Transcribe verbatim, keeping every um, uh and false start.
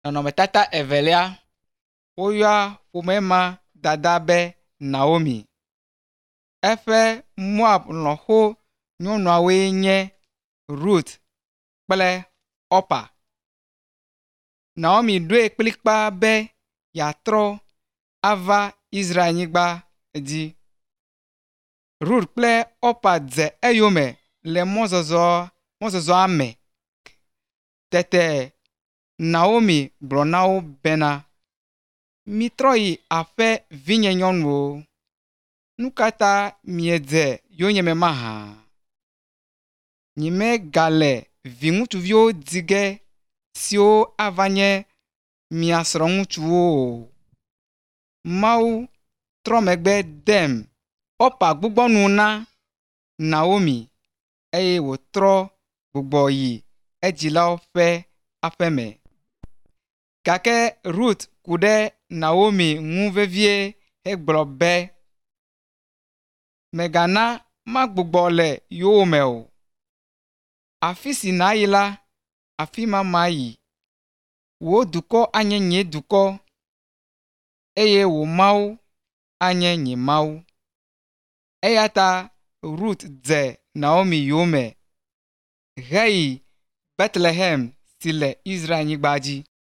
Nɔnɔmetata evelia, woyɔa ƒomema dada be Naomi. Eƒe Moab lɔ̃xo nyɔnuawoe nye Ruth kple Orpa. Naomi ɖoe kplikpa be yeatrɔ ava Israelnyigba dzi. Ruth kple Orpa dze eyome le mɔzɔzɔ mɔzɔzɔa me. Tete Naomi gblɔ na wo bena, mitrɔ yi aƒe vinye nyɔnuwo. Nu ka ta miedze yonyeme mahã? Nyemegale viŋutsuviwo di ge siwo ava nye mia srɔ̃ŋutsuwo o. Mawu trɔ megbe dem. Orpa gbugbɔ nu na Naomi eye wòtrɔ gbugbɔ yi edzilawo ƒe aƒe me. Gake Ruth ku ɖe Naomi ŋu vevie hegblɔ be, megana magbugbɔ le yowòme o. Afi si nàyi la, afi ma mayi. Wò dukɔ anye nye dukɔ, eye wò Mawu anye nye Mawu. Eya ta Ruth dze Naomi yome heyi Bethlehem si le Israelnyigba dzi.